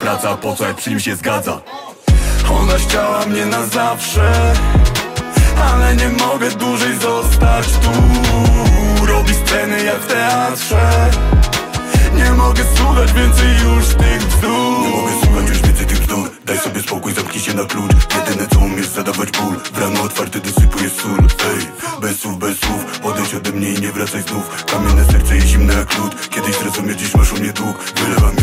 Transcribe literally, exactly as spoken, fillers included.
wraca, po co jak przy nim się zgadza. Ona chciała mnie na zawsze, ale nie mogę dłużej zostać tu. Robi sceny jak w teatrze. Nie mogę słuchać więcej już tych bzdur. Nie mogę słuchać już więcej tych bzdur. Daj sobie spokój, zamknij się na klucz. Jedyne co umiesz zadawać ból. W rano otwarte dosypujesz sól. Ej, bez słów, bez słów. Odejdź ode mnie i nie wracaj znów. Kamienne serce i zimne jak lód. Kiedyś zrozumiesz, dziś masz u mnie dług. Wylewam